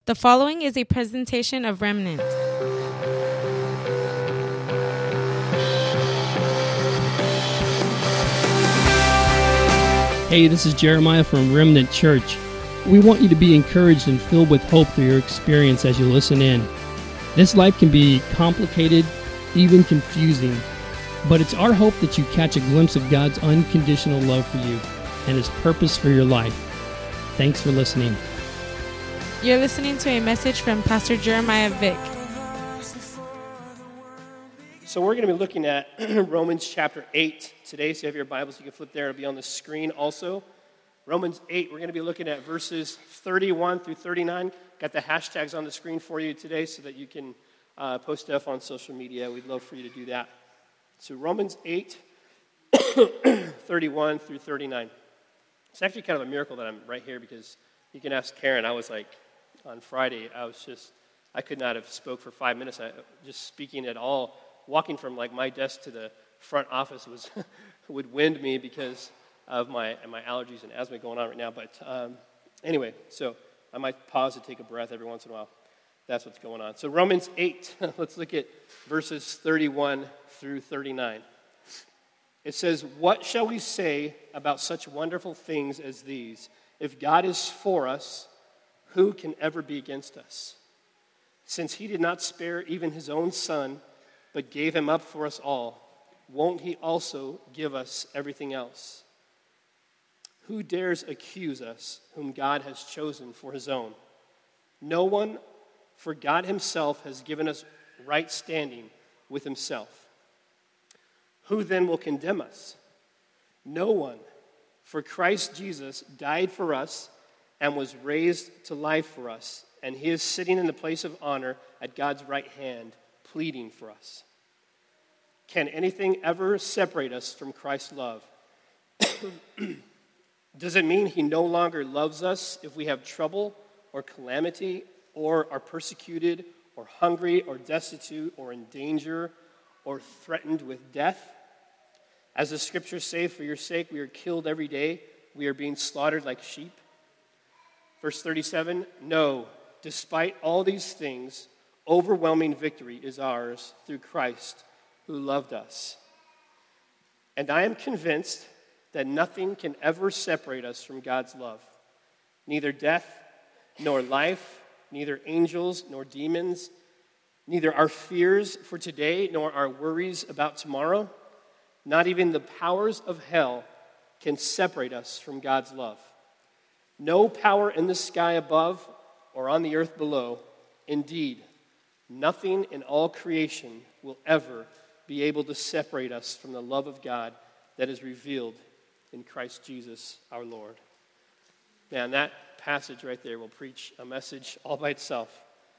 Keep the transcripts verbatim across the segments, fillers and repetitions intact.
The following is a presentation of Remnant. Hey, this is Jeremiah from Remnant Church. We want you to be encouraged and filled with hope through your experience as you listen in. This life can be complicated, even confusing, but it's our hope that you catch a glimpse of God's unconditional love for you and His purpose for your life. Thanks for listening. You're listening to a message from Pastor Jeremiah Vick. So we're going to be looking at Romans chapter eight today. So if you have your Bibles, you can flip there. It'll be on the screen also. Romans eight, we're going to be looking at verses thirty-one through thirty-nine. Got the hashtags on the screen for you today so that you can uh, post stuff on social media. We'd love for you to do that. So Romans eight, thirty-one through thirty-nine. It's actually kind of a miracle that I'm right here because you can ask Karen. I was like, on Friday, I was just, I could not have spoke for five minutes. I, just speaking at all, walking from like my desk to the front office was would wind me because of my my allergies and asthma going on right now. But um, anyway, so I might pause to take a breath every once in a while. That's what's going on. So Romans eight, let's look at verses thirty-one through thirty-nine. It says, "What shall we say about such wonderful things as these? If God is for us, who can ever be against us? Since He did not spare even His own Son, but gave Him up for us all, won't He also give us everything else? Who dares accuse us, whom God has chosen for His own? No one, for God Himself has given us right standing with Himself. Who then will condemn us? No one, for Christ Jesus died for us and was raised to life for us, and He is sitting in the place of honor at God's right hand, pleading for us. Can anything ever separate us from Christ's love? Does it mean He no longer loves us if we have trouble or calamity, or are persecuted, or hungry, or destitute, or in danger, or threatened with death? As the scriptures say, for your sake we are killed every day, we are being slaughtered like sheep. Verse thirty-seven, no, despite all these things, overwhelming victory is ours through Christ who loved us. And I am convinced that nothing can ever separate us from God's love. Neither death, nor life, neither angels, nor demons, neither our fears for today, nor our worries about tomorrow, not even the powers of hell can separate us from God's love. No power in the sky above or on the earth below. Indeed, nothing in all creation will ever be able to separate us from the love of God that is revealed in Christ Jesus our Lord." Man, that passage right there will preach a message all by itself.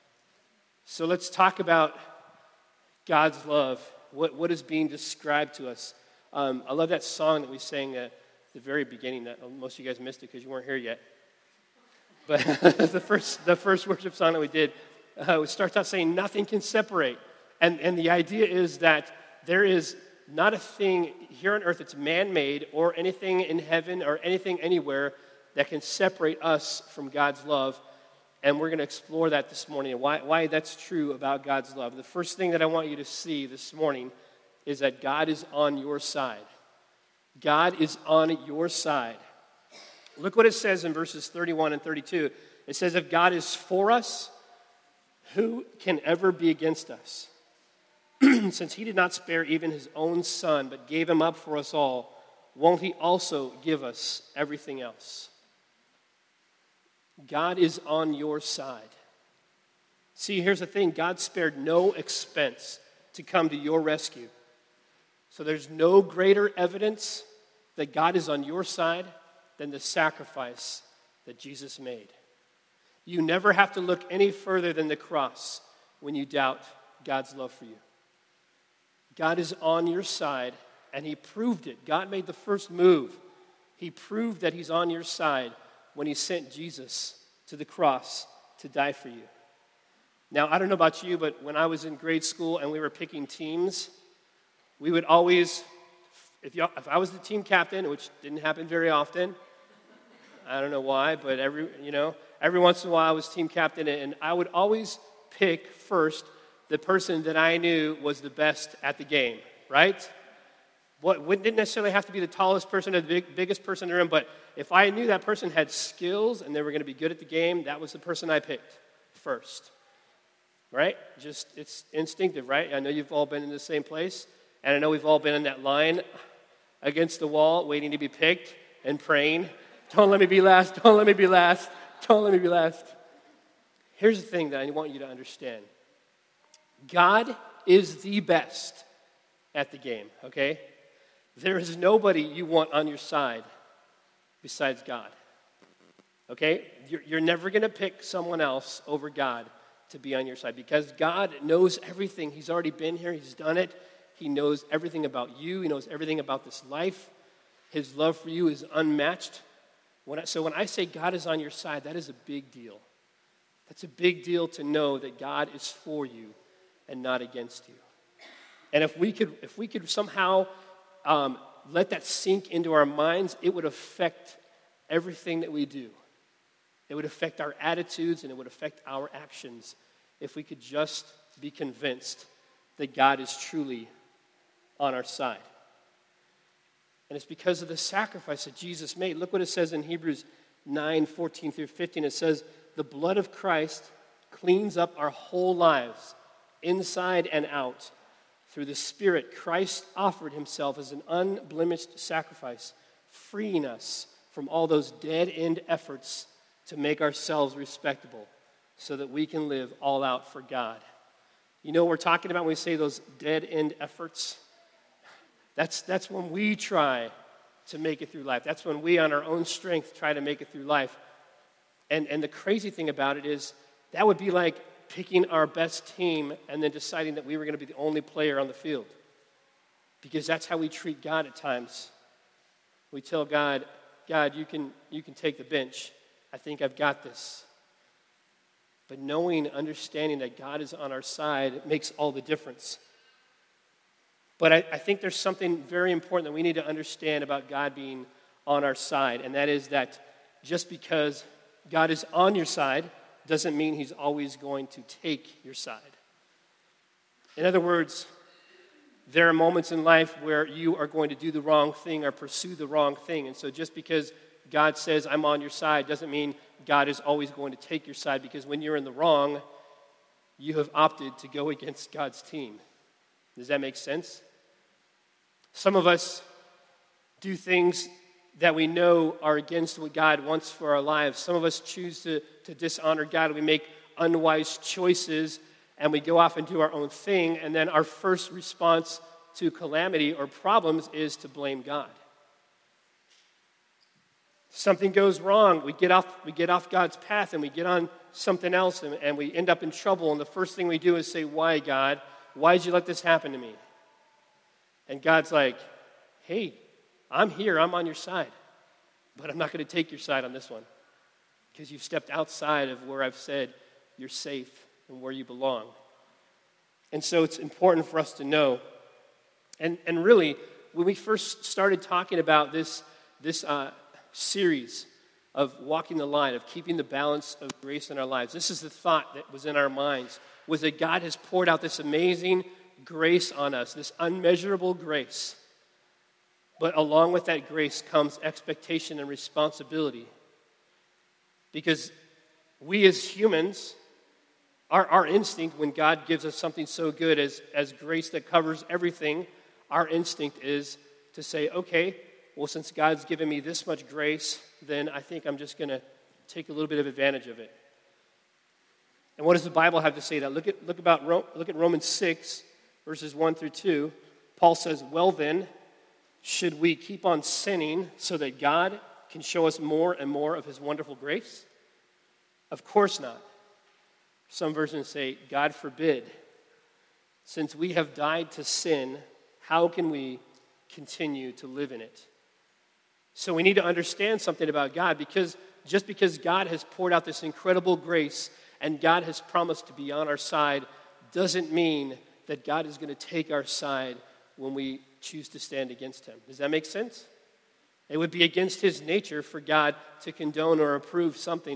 So let's talk about God's love, what, what is being described to us. Um, I love that song that we sang at the very beginning. That most of you guys missed it because you weren't here yet. But the first the first worship song that we did, uh, it starts out saying, nothing can separate. And, and the idea is that there is not a thing here on earth that's man-made or anything in heaven or anything anywhere that can separate us from God's love. And we're going to explore that this morning and why, why that's true about God's love. The first thing that I want you to see this morning is that God is on your side. God is on your side. Look what it says in verses thirty-one and thirty-two. It says, if God is for us, who can ever be against us? Since He did not spare even His own Son, but gave Him up for us all, won't He also give us everything else? God is on your side. See, here's the thing. God spared no expense to come to your rescue. So there's no greater evidence that God is on your side than the sacrifice that Jesus made. You never have to look any further than the cross when you doubt God's love for you. God is on your side, and He proved it. God made the first move. He proved that He's on your side when He sent Jesus to the cross to die for you. Now, I don't know about you, but when I was in grade school and we were picking teams, we would always, if, you, if I was the team captain, which didn't happen very often, I don't know why, but every, you know, every once in a while I was team captain, and I would always pick first the person that I knew was the best at the game, right? What didn't necessarily have to be the tallest person or the big, biggest person in the room, but if I knew that person had skills and they were going to be good at the game, that was the person I picked first, right? Just, it's instinctive, right? I know you've all been in the same place, and I know we've all been in that line against the wall waiting to be picked and praying, don't let me be last, don't let me be last, don't let me be last. Here's the thing that I want you to understand. God is the best at the game, okay? There is nobody you want on your side besides God, okay? You're, you're never going to pick someone else over God to be on your side because God knows everything. He's already been here. He's done it. He knows everything about you. He knows everything about this life. His love for you is unmatched. When I, so when I say God is on your side, that is a big deal. That's a big deal to know that God is for you and not against you. And if we could, if we could somehow um, let that sink into our minds, it would affect everything that we do. It would affect our attitudes and it would affect our actions if we could just be convinced that God is truly on our side. And it's because of the sacrifice that Jesus made. Look what it says in Hebrews nine, fourteen through fifteen. It says, the blood of Christ cleans up our whole lives, inside and out. Through the Spirit, Christ offered himself as an unblemished sacrifice, freeing us from all those dead-end efforts to make ourselves respectable so that we can live all out for God. You know what we're talking about when we say those dead-end efforts? That's, that's when we try to make it through life. That's when we, on our own strength, try to make it through life. And, and the crazy thing about it is that would be like picking our best team and then deciding that we were going to be the only player on the field. Because that's how we treat God at times. We tell God, God, you can, you can take the bench. I think I've got this. But knowing, understanding that God is on our side makes all the difference. But I, I think there's something very important that we need to understand about God being on our side, and that is that just because God is on your side doesn't mean he's always going to take your side. In other words, there are moments in life where you are going to do the wrong thing or pursue the wrong thing. And so just because God says, I'm on your side, doesn't mean God is always going to take your side, because when you're in the wrong, you have opted to go against God's team. Does that make sense? Some of us do things that we know are against what God wants for our lives. Some of us choose to, to dishonor God. We make unwise choices, and we go off and do our own thing, and then our first response to calamity or problems is to blame God. Something goes wrong, we get off, we get off God's path, and we get on something else, and, and we end up in trouble, and the first thing we do is say, why, God? Why did you let this happen to me? And God's like, hey, I'm here, I'm on your side, but I'm not going to take your side on this one because you've stepped outside of where I've said you're safe and where you belong. And so it's important for us to know. And, and really, when we first started talking about this, this uh, series of walking the line, of keeping the balance of grace in our lives, this is the thought that was in our minds, was that God has poured out this amazing grace on us, this unmeasurable grace. But along with that grace comes expectation and responsibility. Because we as humans, our, our instinct when God gives us something so good as, as grace that covers everything, our instinct is to say, okay, well, since God's given me this much grace, then I think I'm just going to take a little bit of advantage of it. And what does the Bible have to say to that? Look at, look about, look at Romans six, verses one through two. Paul says, well then, should we keep on sinning so that God can show us more and more of his wonderful grace? Of course not. Some versions say, God forbid. Since we have died to sin, how can we continue to live in it? So we need to understand something about God, because just because God has poured out this incredible grace and God has promised to be on our side doesn't mean that God is going to take our side when we choose to stand against him. Does that make sense? It would be against his nature for God to condone or approve something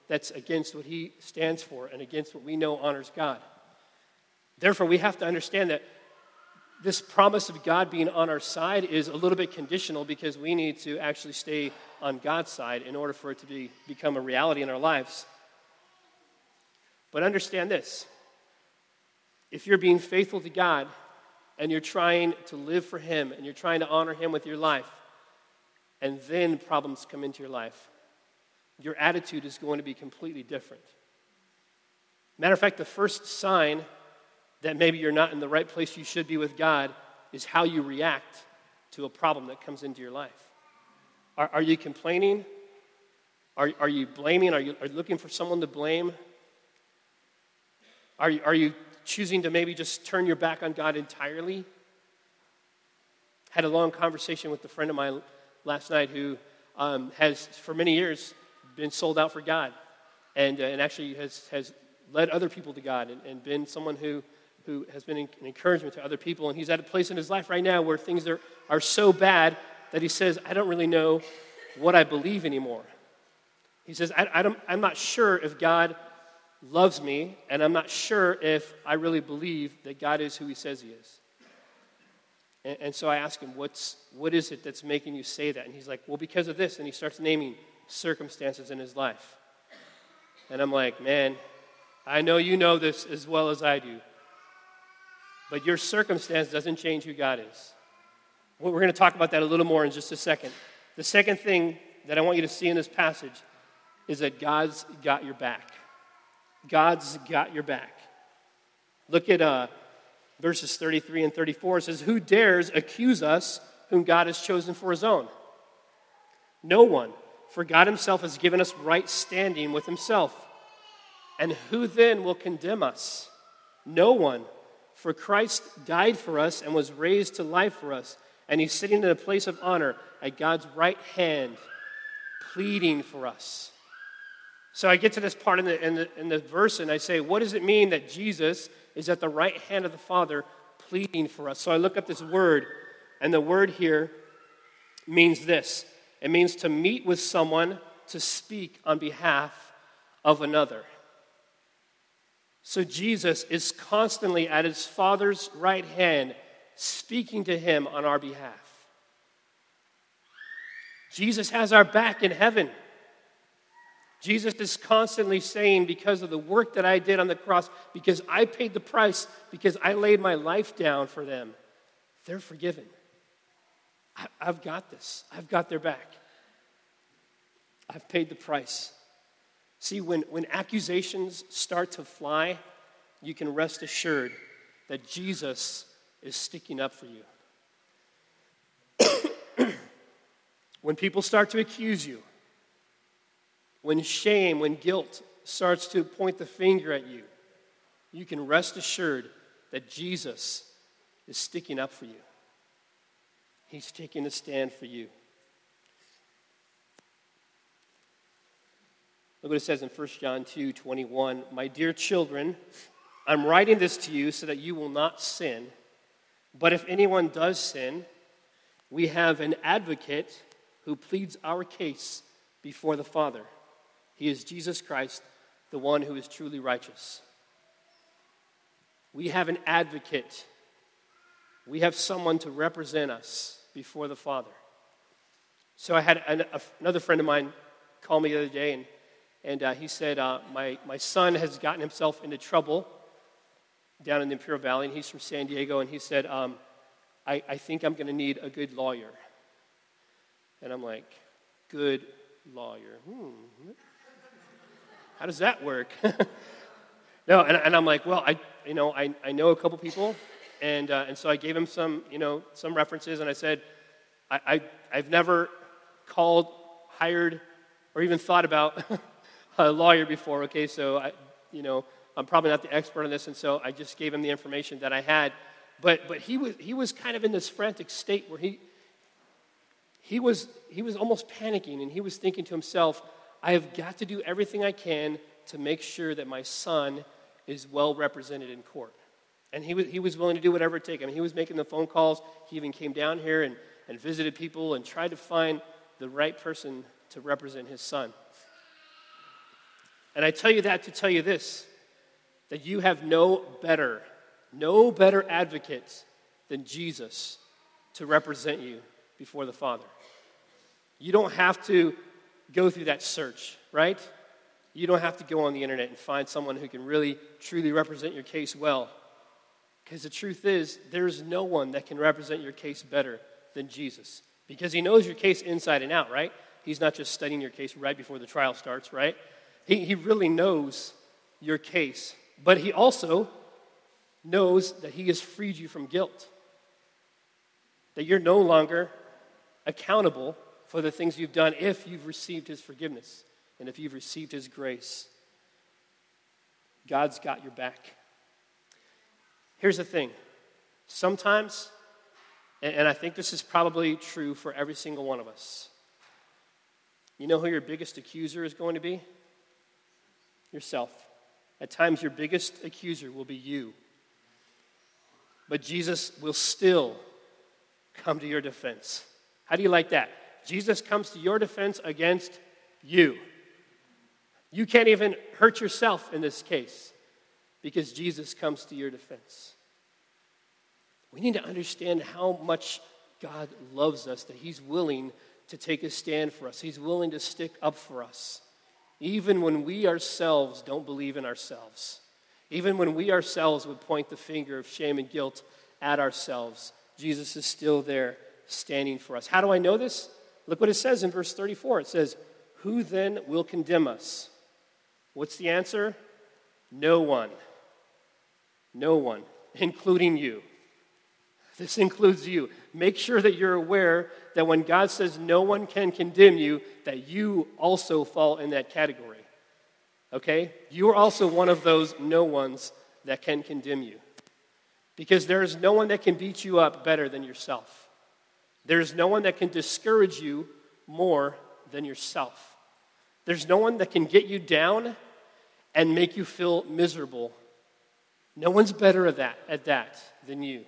that's against what he stands for and against what we know honors God. Therefore, we have to understand that this promise of God being on our side is a little bit conditional because we need to actually stay on God's side in order for it to be, become a reality in our lives. But understand this. If you're being faithful to God and you're trying to live for him and you're trying to honor him with your life, and then problems come into your life, your attitude is going to be completely different. Matter of fact, the first sign that maybe you're not in the right place you should be with God is how you react to a problem that comes into your life. Are, are you complaining? Are, are you blaming? Are you, are you looking for someone to blame? Are you, are you choosing to maybe just turn your back on God entirely? Had a long conversation with a friend of mine last night who um, has, for many years, been sold out for God and, uh, and actually has, has led other people to God and, and been someone who who has been an encouragement to other people. And he's at a place in his life right now where things are, are so bad that he says, I don't really know what I believe anymore. He says, I, I don't, I'm not sure if God loves me, and I'm not sure if I really believe that God is who he says he is. And, and so I ask him, What's, what is it that's making you say that? And he's like, well, because of this. And he starts naming circumstances in his life. And I'm like, man, I know you know this as well as I do. But your circumstance doesn't change who God is. Well, we're going to talk about that a little more in just a second. The second thing that I want you to see in this passage is that God's got your back. God's got your back. Look at uh, verses thirty-three and thirty-four. It says, who dares accuse us whom God has chosen for his own? No one, for God himself has given us right standing with himself. And who then will condemn us? No one. For Christ died for us and was raised to life for us. And he's sitting in a place of honor at God's right hand, pleading for us. So I get to this part in the, in the, in the verse and I say, what does it mean that Jesus is at the right hand of the Father pleading for us? So I look up this word, and the word here means this. It means to meet with someone to speak on behalf of another. So Jesus is constantly at his Father's right hand, speaking to him on our behalf. Jesus has our back in heaven. Jesus is constantly saying, because of the work that I did on the cross, because I paid the price, because I laid my life down for them, they're forgiven. I, I've got this. I've got their back. I've paid the price. See, when, when accusations start to fly, you can rest assured that Jesus is sticking up for you. When people start to accuse you, when shame, when guilt starts to point the finger at you, you can rest assured that Jesus is sticking up for you. He's taking a stand for you. Look what it says in First John two twenty-one. My dear children, I'm writing this to you so that you will not sin. But if anyone does sin, we have an advocate who pleads our case before the Father. He is Jesus Christ, the one who is truly righteous. We have an advocate. We have someone to represent us before the Father. So I had an, a, another friend of mine call me the other day, and And uh, he said, uh, my, my son has gotten himself into trouble down in the Imperial Valley, and he's from San Diego, and he said, um, I, I think I'm going to need a good lawyer. And I'm like, good lawyer. Hmm. How does that work? no, and, and I'm like, well, I you know I, I know a couple people, and uh, and so I gave him some you know some references, and I said, I, I I've never called, hired, or even thought about a lawyer before, okay, so, I, you know, I'm probably not the expert on this, and so I just gave him the information that I had. But but he was he was kind of in this frantic state where he he was he was almost panicking, and he was thinking to himself, I have got to do everything I can to make sure that my son is well represented in court. And he was he was willing to do whatever it takes. I mean, he was making the phone calls. He even came down here and, and visited people and tried to find the right person to represent his son. And I tell you that to tell you this, that you have no better, no better advocate than Jesus to represent you before the Father. You don't have to go through that search, right? You don't have to go on the internet and find someone who can really, truly represent your case well. Because the truth is, there's no one that can represent your case better than Jesus. Because he knows your case inside and out, right? He's not just studying your case right before the trial starts, right? He, he really knows your case. But he also knows that he has freed you from guilt. That you're no longer accountable for the things you've done if you've received his forgiveness and if you've received his grace. God's got your back. Here's the thing. Sometimes, and I think this is probably true for every single one of us, you know who your biggest accuser is going to be? Yourself. At times, your biggest accuser will be you. But Jesus will still come to your defense. How do you like that? Jesus comes to your defense against you. You can't even hurt yourself in this case because Jesus comes to your defense. We need to understand how much God loves us, that he's willing to take a stand for us. He's willing to stick up for us, even when we ourselves don't believe in ourselves. Even when we ourselves would point the finger of shame and guilt at ourselves, Jesus is still there standing for us. How do I know this? Look what it says in verse thirty-four. It says, "Who then will condemn us?" What's the answer? No one. No one, including you. This includes you. Make sure that you're aware that when God says no one can condemn you, that you also fall in that category. Okay? You are also one of those no ones that can condemn you. Because there is no one that can beat you up better than yourself. There's no one that can discourage you more than yourself. There's no one that can get you down and make you feel miserable. No one's better at that, at that than you.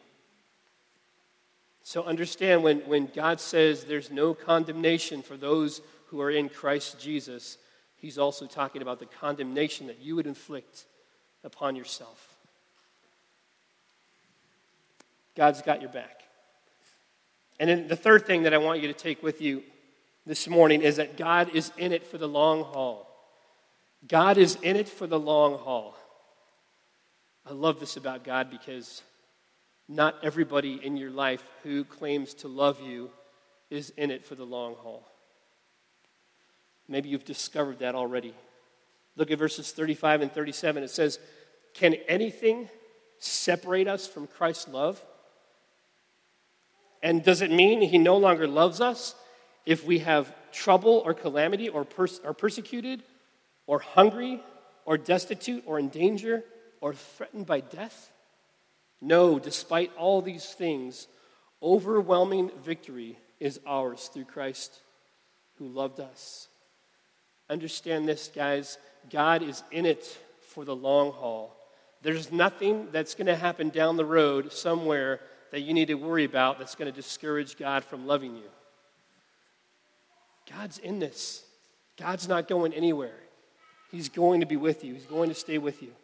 So understand when, when God says there's no condemnation for those who are in Christ Jesus, he's also talking about the condemnation that you would inflict upon yourself. God's got your back. And then the third thing that I want you to take with you this morning is that God is in it for the long haul. God is in it for the long haul. I love this about God because not everybody in your life who claims to love you is in it for the long haul. Maybe you've discovered that already. Look at verses thirty-five and thirty-seven. It says, "Can anything separate us from Christ's love? And does it mean he no longer loves us if we have trouble or calamity or pers- are persecuted or hungry or destitute or in danger or threatened by death? No, despite all these things, overwhelming victory is ours through Christ who loved us." Understand this, guys. God is in it for the long haul. There's nothing that's going to happen down the road somewhere that you need to worry about that's going to discourage God from loving you. God's in this. God's not going anywhere. He's going to be with you. He's going to stay with you.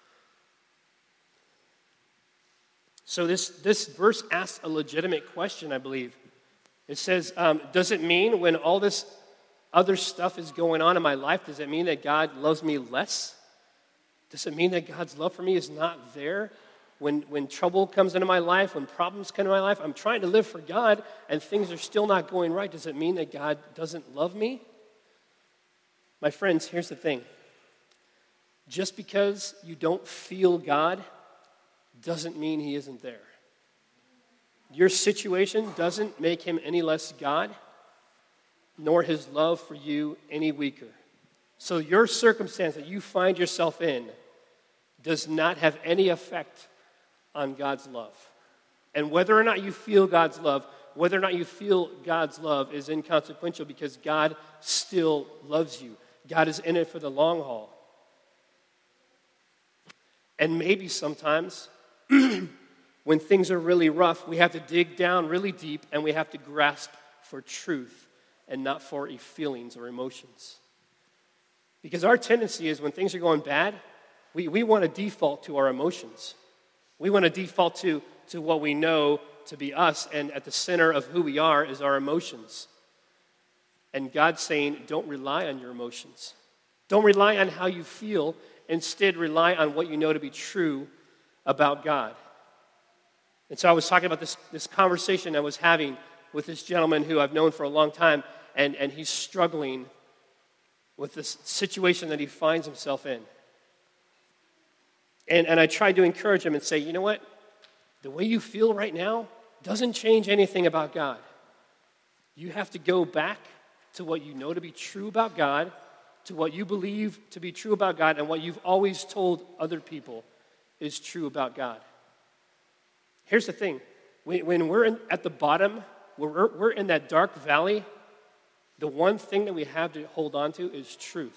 So this, this verse asks a legitimate question, I believe. It says, um, does it mean when all this other stuff is going on in my life, does it mean that God loves me less? Does it mean that God's love for me is not there? When, when trouble comes into my life, when problems come into my life, I'm trying to live for God and things are still not going right. Does it mean that God doesn't love me? My friends, here's the thing. Just because you don't feel God doesn't mean he isn't there. Your situation doesn't make him any less God, nor his love for you any weaker. So your circumstance that you find yourself in does not have any effect on God's love. And whether or not you feel God's love, whether or not you feel God's love is inconsequential because God still loves you. God is in it for the long haul. And maybe sometimes when things are really rough, we have to dig down really deep and we have to grasp for truth and not for feelings or emotions. Because our tendency is when things are going bad, we, we want to default to our emotions. We want to default to, to what we know to be us, and at the center of who we are is our emotions. And God's saying, don't rely on your emotions. Don't rely on how you feel. Instead, rely on what you know to be true about God. And so I was talking about this, this conversation I was having with this gentleman who I've known for a long time, and, and he's struggling with this situation that he finds himself in. And, and I tried to encourage him and say, you know what? The way you feel right now doesn't change anything about God. You have to go back to what you know to be true about God, to what you believe to be true about God, and what you've always told other people is true about God. Here's the thing. When, when we're in, at the bottom, when we're, we're in that dark valley, the one thing that we have to hold on to is truth.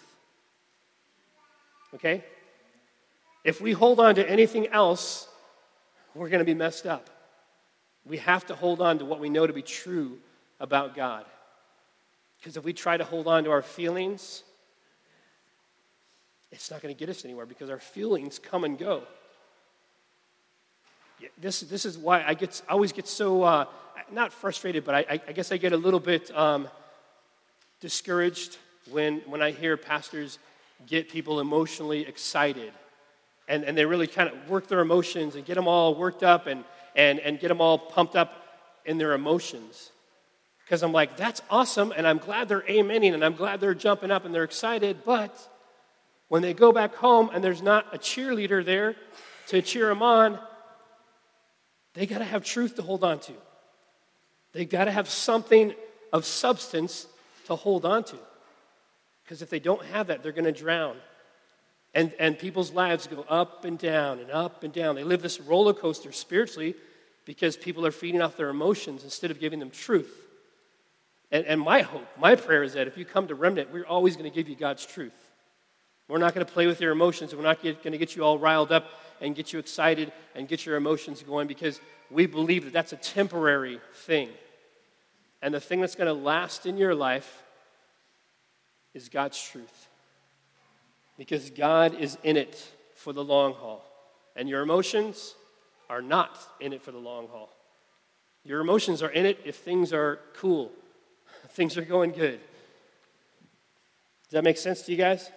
Okay? If we hold on to anything else, we're going to be messed up. We have to hold on to what we know to be true about God. Because if we try to hold on to our feelings, it's not going to get us anywhere because our feelings come and go. This, this is why I get I always get so, uh, not frustrated, but I, I guess I get a little bit um, discouraged when, when I hear pastors get people emotionally excited. And, and they really kind of work their emotions and get them all worked up and, and, and get them all pumped up in their emotions. Because I'm like, that's awesome, and I'm glad they're amening, and I'm glad they're jumping up and they're excited, but when they go back home and there's not a cheerleader there to cheer them on, they got to have truth to hold on to. They got to have something of substance to hold on to. Because if they don't have that, they're going to drown. And, and people's lives go up and down and up and down. They live this roller coaster spiritually because people are feeding off their emotions instead of giving them truth. And, and my hope, my prayer is that if you come to Remnant, we're always going to give you God's truth. We're not going to play with your emotions. We're not going to get you all riled up and get you excited and get your emotions going because we believe that that's a temporary thing. And the thing that's going to last in your life is God's truth. Because God is in it for the long haul. And your emotions are not in it for the long haul. Your emotions are in it if things are cool. Things are going good. Does that make sense to you guys?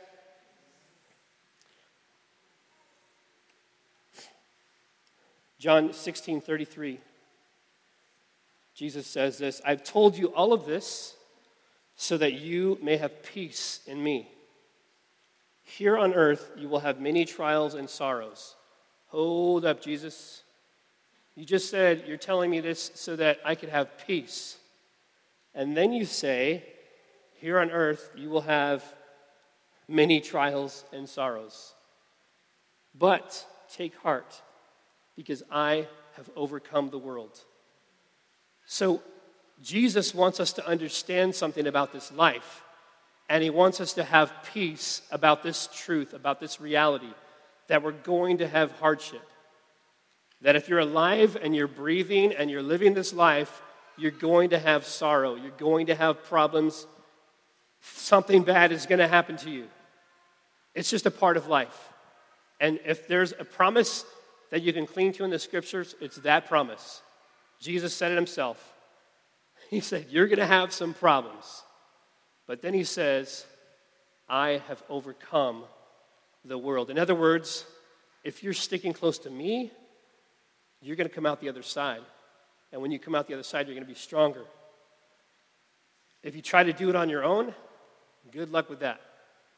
John sixteen thirty-three. Jesus says this, I've told you all of this so that you may have peace in me. Here on earth, you will have many trials and sorrows. Hold up, Jesus. You just said you're telling me this so that I could have peace. And then you say, here on earth, you will have many trials and sorrows. But take heart, because I have overcome the world. So Jesus wants us to understand something about this life. And he wants us to have peace about this truth, about this reality, that we're going to have hardship. That if you're alive and you're breathing and you're living this life, you're going to have sorrow. You're going to have problems. Something bad is going to happen to you. It's just a part of life. And if there's a promise that you can cling to in the scriptures, it's that promise. Jesus said it himself. He said, you're going to have some problems. But then he says, I have overcome the world. In other words, if you're sticking close to me, you're going to come out the other side. And when you come out the other side, you're going to be stronger. If you try to do it on your own, good luck with that.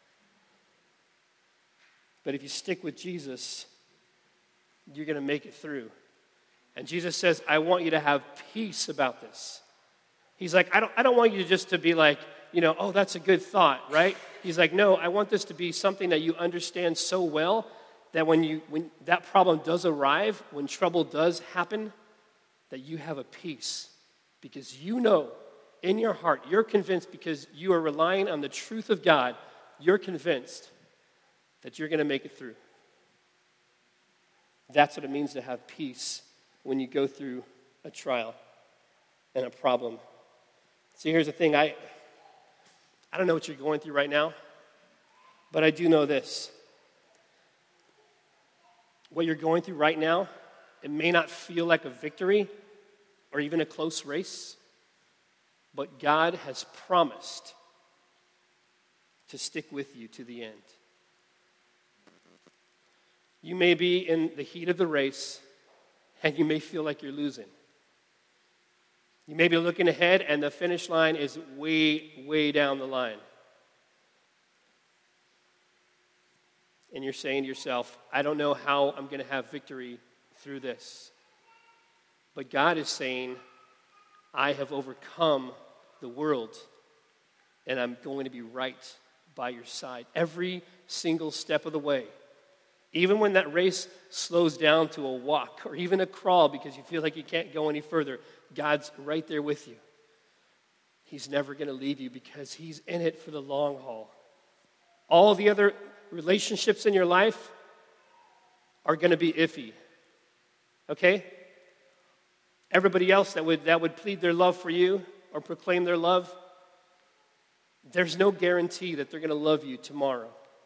But if you stick with Jesus, you're going to make it through. And Jesus says, I want you to have peace about this. He's like, I don't, I don't want you just to be like, you know, oh, that's a good thought, right? He's like, no, I want this to be something that you understand so well that when you when that problem does arrive, when trouble does happen, that you have a peace. Because you know in your heart, you're convinced because you are relying on the truth of God, you're convinced that you're going to make it through. That's what it means to have peace when you go through a trial and a problem. See, here's the thing. I, I don't know what you're going through right now, But I do know this. What you're going through right now, it may not feel like a victory or even a close race, but God has promised to stick with you to the end. You may be in the heat of the race, and you may feel like you're losing. You may be looking ahead, and the finish line is way, way down the line. And you're saying to yourself, I don't know how I'm going to have victory through this. But God is saying, I have overcome the world, and I'm going to be right by your side every single step of the way. Even when that race slows down to a walk or even a crawl because you feel like you can't go any further, God's right there with you. He's never going to leave you because he's in it for the long haul. All the other relationships in your life are going to be iffy. Okay? Everybody else that would that would plead their love for you or proclaim their love, there's no guarantee that they're going to love you tomorrow.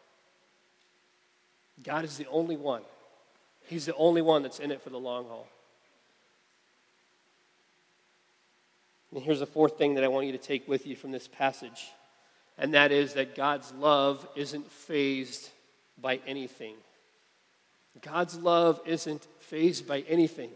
God is the only one. He's the only one that's in it for the long haul. And here's the fourth thing that I want you to take with you from this passage, and that is that God's love isn't fazed by anything. God's love isn't fazed by anything.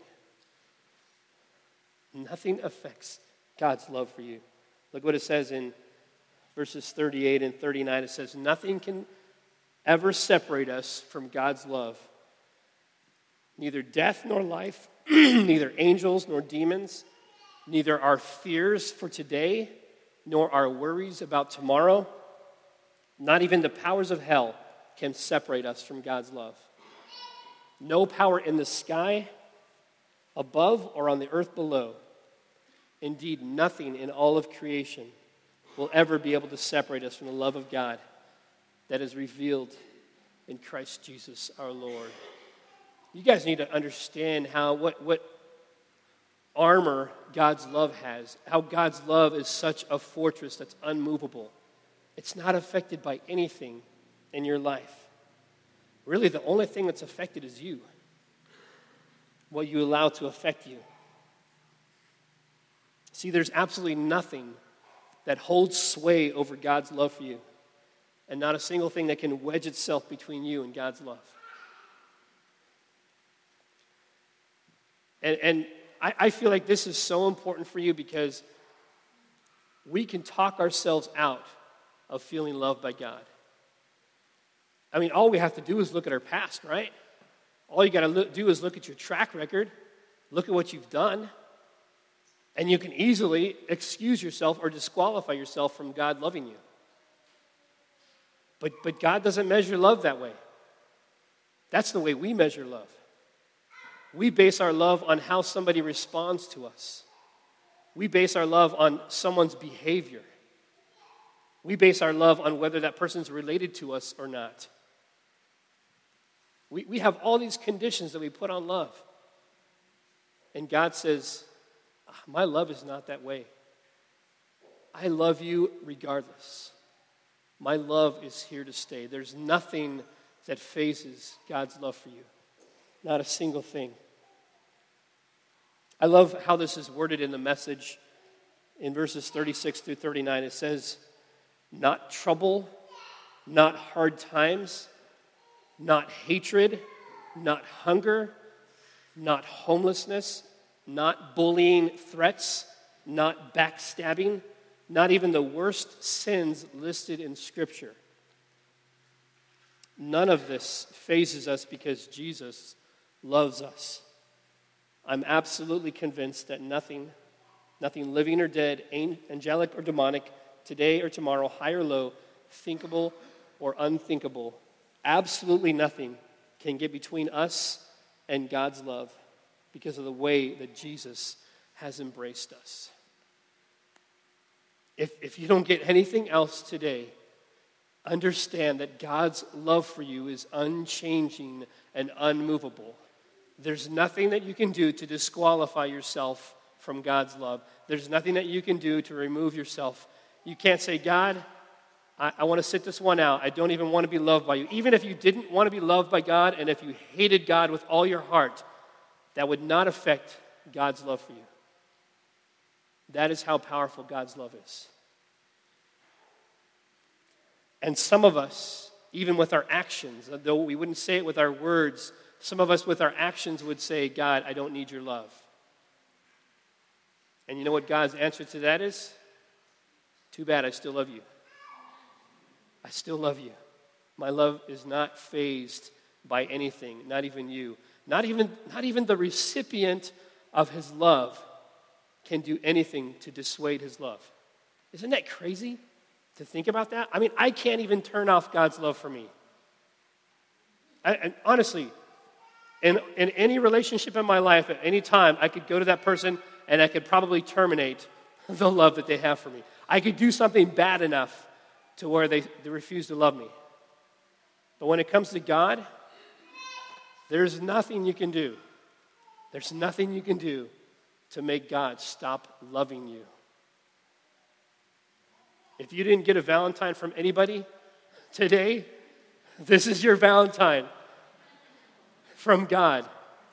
Nothing affects God's love for you. Look what it says in verses thirty-eight and thirty-nine. It says, nothing can ever separate us from God's love. Neither death nor life, neither angels nor demons, neither our fears for today nor our worries about tomorrow, not even the powers of hell can separate us from God's love. No power in the sky above or on the earth below. Indeed, nothing in all of creation will ever be able to separate us from the love of God that is revealed in Christ Jesus our Lord. You guys need to understand how what what armor God's love has, how God's love is such a fortress that's unmovable. It's not affected by anything in your life. Really, the only thing that's affected is you. What you allow to affect you. See, there's absolutely nothing that holds sway over God's love for you, and not a single thing that can wedge itself between you and God's love. And, and I, I feel like this is so important for you because we can talk ourselves out of feeling loved by God. I mean, all we have to do is look at our past, right? All you got to do is look at your track record, look at what you've done, and you can easily excuse yourself or disqualify yourself from God loving you. But, but God doesn't measure love that way. That's the way we measure love. We base our love on how somebody responds to us. We base our love on someone's behavior. We base our love on whether that person's related to us or not. We, we have all these conditions that we put on love. And God says, my love is not that way. I love you regardless. My love is here to stay. There's nothing that phases God's love for you. Not a single thing. I love how this is worded in the Message in verses thirty-six through thirty-nine. It says, not trouble, not hard times, not hatred, not hunger, not homelessness, not bullying threats, not backstabbing, not even the worst sins listed in Scripture. None of this phases us because Jesus loves us. I'm absolutely convinced that nothing, nothing living or dead, angelic or demonic, today or tomorrow, high or low, thinkable or unthinkable, absolutely nothing can get between us and God's love because of the way that Jesus has embraced us. If, if you don't get anything else today, understand that God's love for you is unchanging and unmovable. There's nothing that you can do to disqualify yourself from God's love. There's nothing that you can do to remove yourself. You can't say, God, I, I want to sit this one out. I don't even want to be loved by you. Even if you didn't want to be loved by God, and if you hated God with all your heart, that would not affect God's love for you. That is how powerful God's love is. And some of us, even with our actions, though we wouldn't say it with our words, some of us with our actions would say, God, I don't need your love. And you know what God's answer to that is? Too bad, I still love you. I still love you. My love is not fazed by anything, not even you. Not even, not even the recipient of his love can do anything to dissuade his love. Isn't that crazy to think about that? I mean, I can't even turn off God's love for me. I, and honestly, in, in any relationship in my life, at any time, I could go to that person and I could probably terminate the love that they have for me. I could do something bad enough to where they, they refuse to love me. But when it comes to God, there's nothing you can do. There's nothing you can do to make God stop loving you. If you didn't get a Valentine from anybody today, this is your Valentine from God.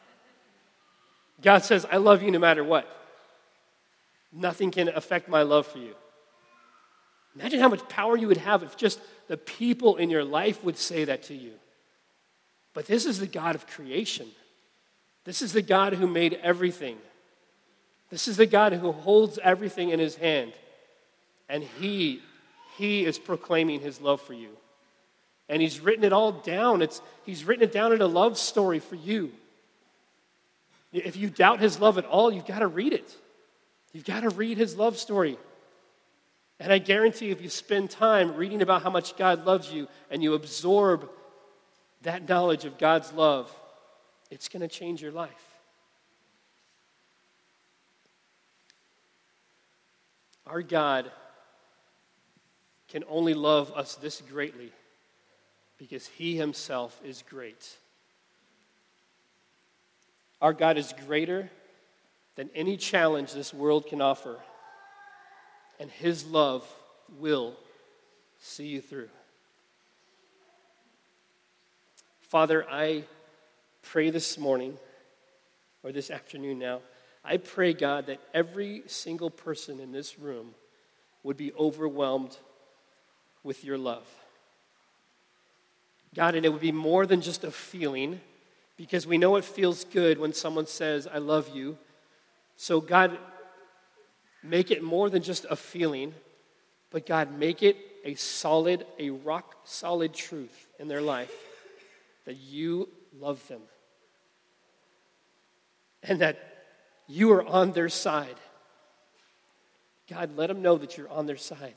God says, I love you no matter what. Nothing can affect my love for you. Imagine how much power you would have if just the people in your life would say that to you. But this is the God of creation. This is the God who made everything. This is the God who holds everything in his hand. And he, he is proclaiming his love for you. And he's written it all down. It's, he's written it down in a love story for you. If you doubt his love at all, you've got to read it. You've got to read his love story. And I guarantee if you spend time reading about how much God loves you and you absorb that knowledge of God's love, it's going to change your life. Our God can only love us this greatly because he himself is great. Our God is greater than any challenge this world can offer, and his love will see you through. Father, I pray this morning, or this afternoon now, I pray, God, that every single person in this room would be overwhelmed with your love. God, and it would be more than just a feeling, because we know it feels good when someone says, I love you. So God, make it more than just a feeling, but God, make it a solid, a rock-solid truth in their life that you love them and that you are on their side. God, let them know that you're on their side,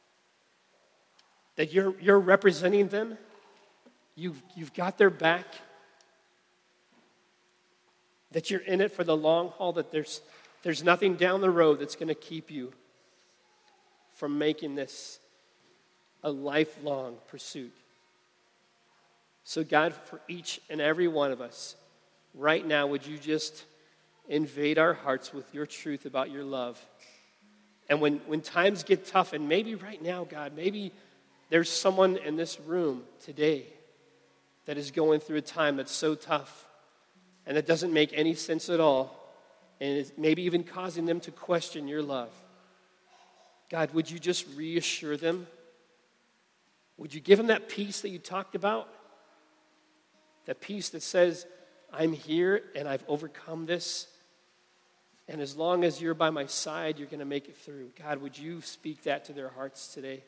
that you're, you're representing them. You've, you've got their back, that you're in it for the long haul, that there's, there's nothing down the road that's going to keep you from making this a lifelong pursuit. So God, for each and every one of us, right now, would you just invade our hearts with your truth about your love? And when, when times get tough, and maybe right now, God, maybe there's someone in this room today that is going through a time that's so tough and that doesn't make any sense at all, and is maybe even causing them to question your love. God, would you just reassure them? Would you give them that peace that you talked about? That peace that says, I'm here and I've overcome this. And as long as you're by my side, you're going to make it through. God, would you speak that to their hearts today?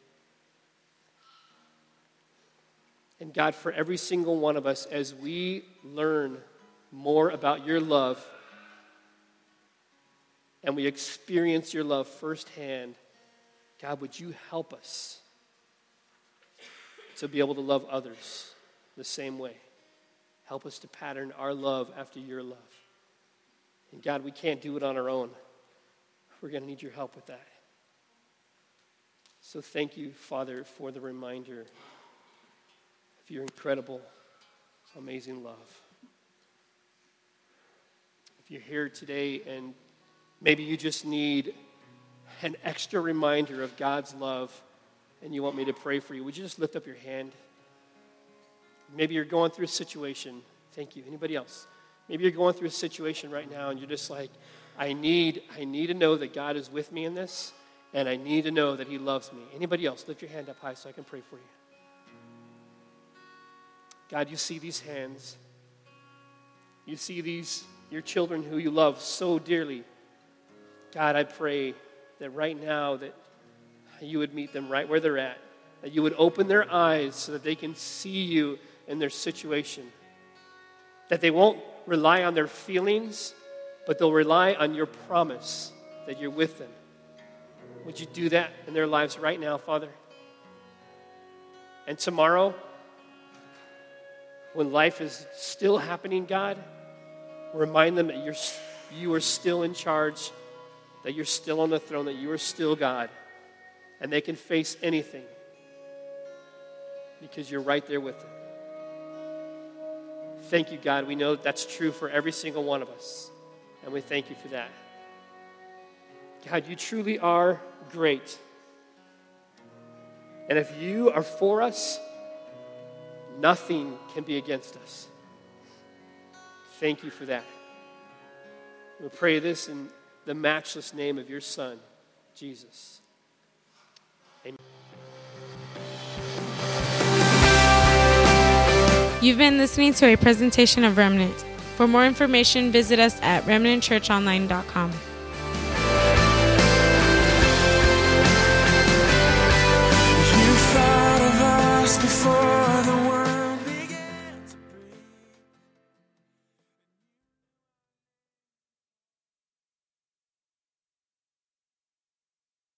And God, for every single one of us, as we learn more about your love and we experience your love firsthand, God, would you help us to be able to love others the same way? Help us to pattern our love after your love. And God, we can't do it on our own. We're going to need your help with that. So thank you, Father, for the reminder of your incredible, amazing love. If you're here today and maybe you just need an extra reminder of God's love, and you want me to pray for you, would you just lift up your hand? Maybe you're going through a situation. Thank you. Anybody else? Maybe you're going through a situation right now and you're just like, I need, I need to know that God is with me in this, and I need to know that he loves me. Anybody else? Lift your hand up high so I can pray for you. God, you see these hands. You see these, your children who you love so dearly. God, I pray that right now that you would meet them right where they're at, that you would open their eyes so that they can see you in their situation, that they won't rely on their feelings, but they'll rely on your promise that you're with them. Would you do that in their lives right now, Father? And tomorrow, when life is still happening, God, remind them that you're, you are still in charge, that you're still on the throne, that you are still God, and they can face anything because you're right there with them. Thank you, God. We know that that's true for every single one of us, and we thank you for that. God, you truly are great. And if you are for us, nothing can be against us. Thank you for that. We pray this in the matchless name of your Son, Jesus. Amen. You've been listening to a presentation of Remnant. For more information, visit us at remnant church online dot com.